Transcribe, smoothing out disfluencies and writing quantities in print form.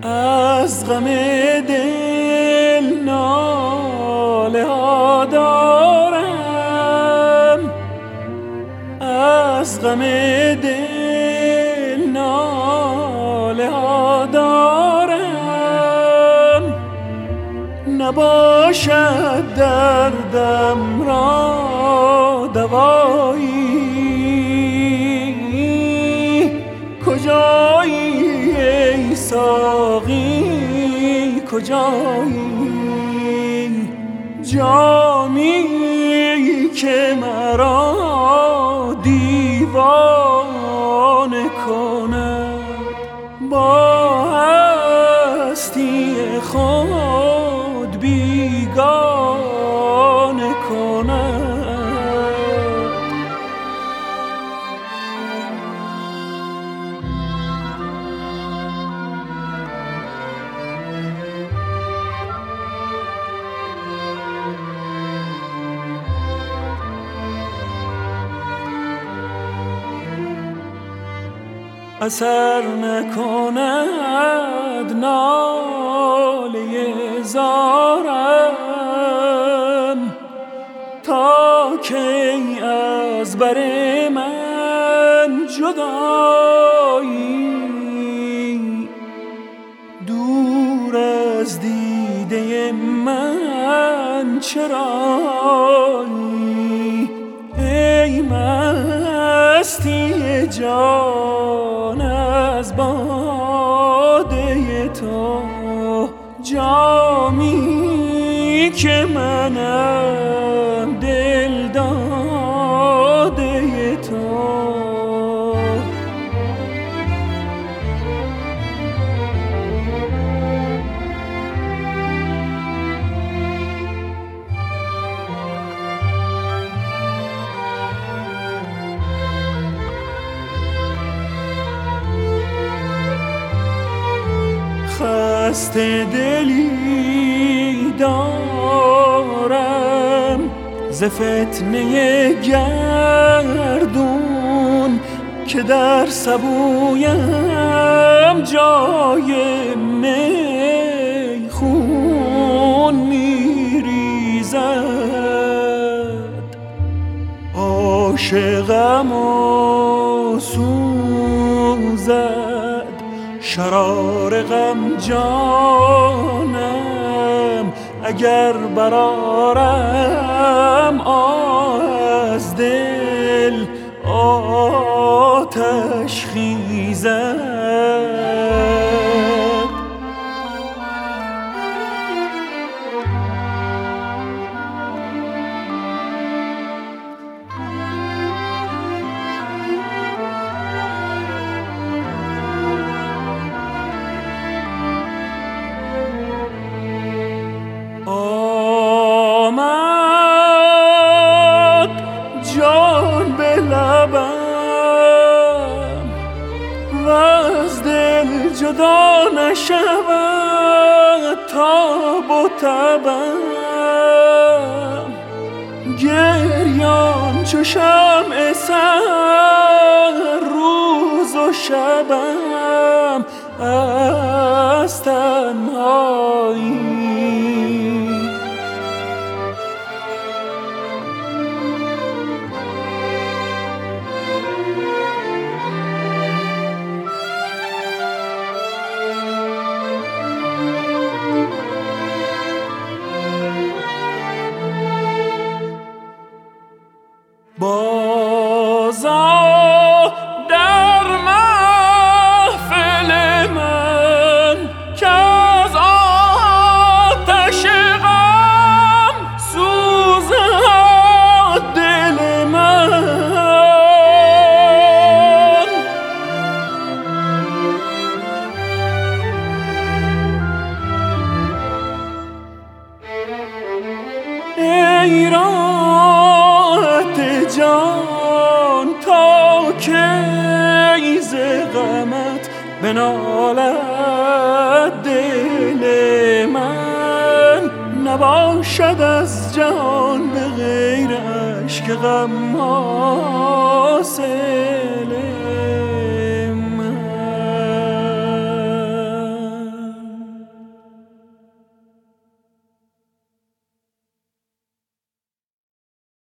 از غم دل ناله ها دارم، از غم دل ناله ها دارم. نباشد دردم را دوایی، کجایی ای ساقی کجایی؟ جامی که مرا دیوانه کند، با هستی خود بیگانه کند. اثر نکند ناله زارم، تا کی از بر من جدایی؟ دور از دیده من چرایی؟ ای مستی جان از باده تو، جامی که منم دل داده تو. خسته دلی دارم ز فتنه گردون، که در سبویم جای میخون میریزد. عاشقم و سوزد شرار غم جانم، اگر برآرم از دل آتش خیزد. جان به لبم و از دل جدا نشود تاب و تبم. گریان چو شمع سحر روز و شبم از تنهایی. بازآ در محفل من که از آتش غم سوزد دل من. ای راحت جان تا کی ز غمت بنالد دل من؟ نباشد از جهان به غیر اشک غم حاصله.